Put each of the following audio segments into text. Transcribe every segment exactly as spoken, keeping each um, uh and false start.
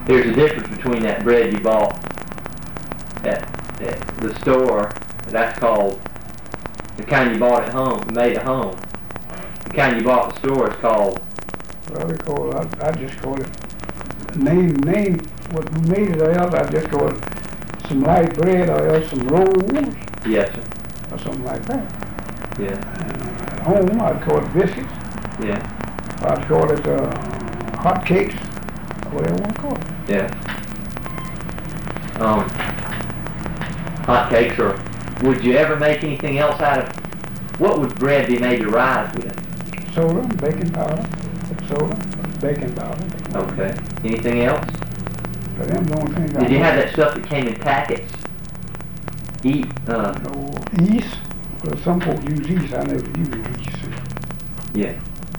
There's a difference between that bread you bought at, at the store, that's called, the kind you bought at home, made at home. The kind you bought at the store is called... Well, they call it, I, I just call it, name, name, what made it else, I just call it some light bread or else some rolls. Yes, sir. Or something like that. Yeah. And at home, I'd call it biscuits. Yeah. I'd call it uh, hot cakes, whatever you want to call it. Yeah. Um, hot cakes, or would you ever make anything else out of, what would bread be made to rise with? Soda, baking powder, soda, baking powder. Okay. Anything else? For them, the only thing I Did you know. have that stuff that came in packets? Eat, uh, No, yeast. Well, some folks use yeast, I never use yeast. yeah.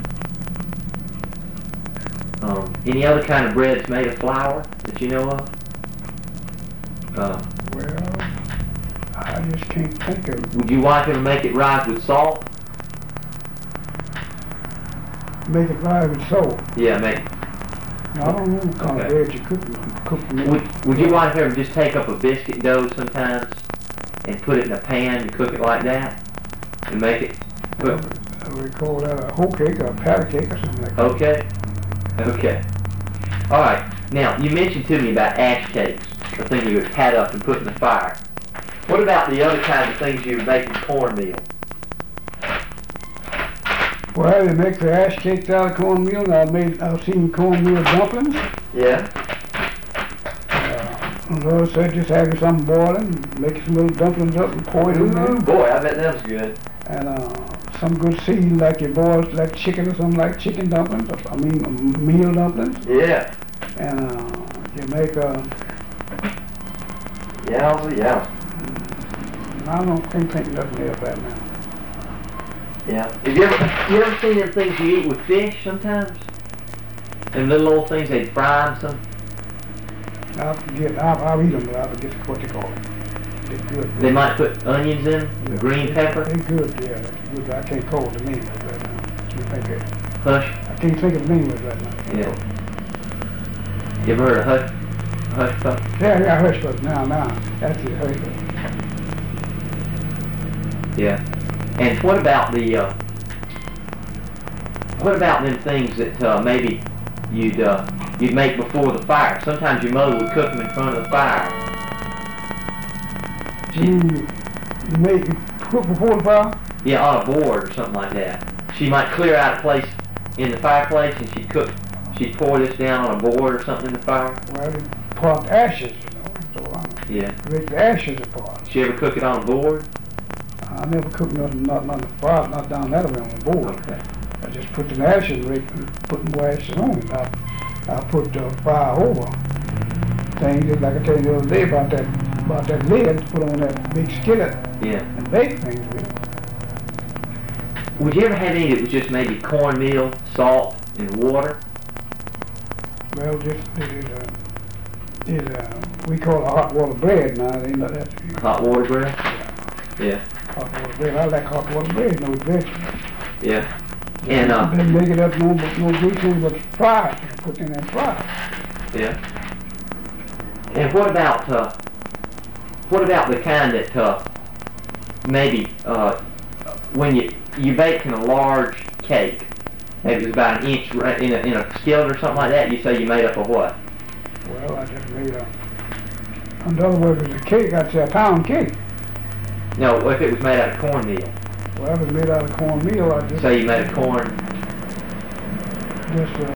Um, any other kind of breads made of flour that you know of? Uh, Well, I just can't think of it. would your wife ever make it rise with salt? Make it rise with salt. Yeah, make. Now, I don't know what kind Okay. of bread you cook, cook for me. Would, would your wife ever just take up a biscuit dough sometimes and put it in a pan and cook it like that? And make it, put, We call that a whole cake or a patty cake or something like that. okay, okay. Alright, now you mentioned to me about ash cakes, the thing you would pat up and put in the fire. What about the other kinds of things you would make in cornmeal? Well, they make the ash cakes out of cornmeal, and I've made, I've seen cornmeal dumplings. Yeah? Uh, Lord said just have you something boiling, make some little dumplings up and pour it in there. Ooh, boy, I bet that was good. And uh, some good seed like you boil like chicken or something like chicken dumplings, or, I mean um, meal dumplings. Yeah. And uh, you make uh, Yeah, yeah. I don't think, think nothing else right now. Yeah. Have you ever, you ever seen them things you eat with fish sometimes? Them little old things, they fry them some. I forget, I'll, I'll eat them, but I forget what you call it. They're good. They might put onions in them, Yeah, green they- pepper. They're good, yeah. They're good. I can't call the name of it right now. You think it, Hush. I can't think of the name of it right now. Yeah. You ever heard of hush, hush puppy? Yeah, yeah, hush puppy. Now, now. That's it, hush puppy. Yeah. And what about the, uh, what about them things that uh, maybe you'd uh, you'd make before the fire? Sometimes your mother would cook them in front of the fire. She, You make, cook before the fire? yeah, on a board or something like that. She might clear out a place in the fireplace and she'd cook, she'd pour this down on a board or something in the fire. Well, they part ashes, you know, so I Yeah. make the ashes apart. She ever cook it on a board? I never cooked nothing, not, not the fire, not down that way on the board. Okay. I just put the ashes, right, put more ashes on it. I, I put the fire over things, just like I told you the other day about that, about that lid, put on that big skillet Yeah. and bake things with it. Would you ever have any that was just maybe cornmeal, salt, and water? Well, just, it is, uh, it, uh, we call it hot water bread now, they know that. Hot water bread? Yeah. Hot water bread, I like hot water bread, no vegetables. Yeah. And, uh, They make it up, no, no grease in, but fry it, put in and fry it. yeah. And what about, uh, what about the kind that, uh, maybe, uh, when you, you bake in a large cake, maybe it was about an inch right in a, in a skillet or something like that, you say you made up of what? Well, I just made a, in other words, it's a cake, I'd say a pound cake. No, if it was made out of cornmeal. Well, if it's made out of cornmeal, I just, Say you made a corn, just, uh,